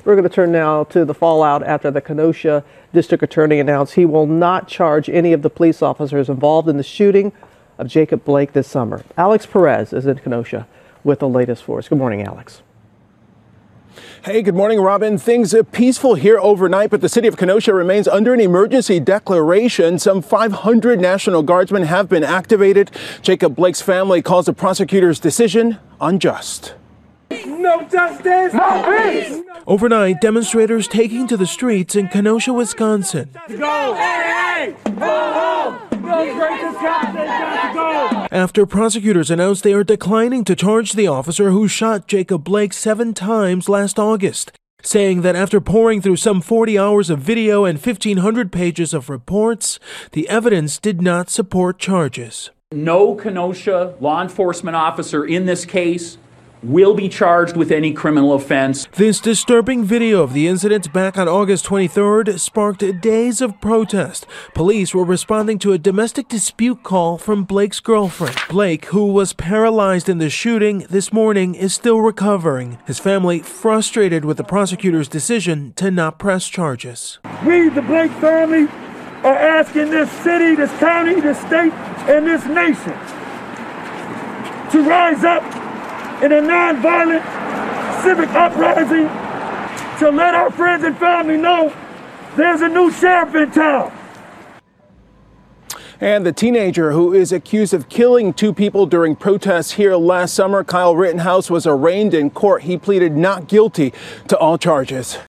We're going to turn now to the fallout after the Kenosha District Attorney announced he will not charge any of the police officers involved in the shooting of Jacob Blake this summer. Alex Perez is in Kenosha with the latest for us. Good morning, Alex. Hey, good morning, Robin. Things are peaceful here overnight, but the city of Kenosha remains under an emergency declaration. Some 500 National Guardsmen have been activated. Jacob Blake's family calls the prosecutor's decision unjust. No justice, no peace. Overnight, demonstrators taking to the streets in Kenosha, Wisconsin. Go! Hey! Go home! No greatest God, they got to go! After prosecutors announced they are declining to charge the officer who shot Jacob Blake 7 times last August, saying that after poring through some 40 hours of video and 1,500 pages of reports, the evidence did not support charges. No Kenosha law enforcement officer in this case will be charged with any criminal offense. This disturbing video of the incident back on August 23rd sparked days of protest. Police were responding to a domestic dispute call from Blake's girlfriend. Blake, who was paralyzed in the shooting this morning, is still recovering. His family frustrated with the prosecutor's decision to not press charges. We, the Blake family, are asking this city, this county, this state, and this nation to rise up in a nonviolent civic uprising to let our friends and family know there's a new sheriff in town. And the teenager who is accused of killing 2 people during protests here last summer, Kyle Rittenhouse, was arraigned in court. He pleaded not guilty to all charges.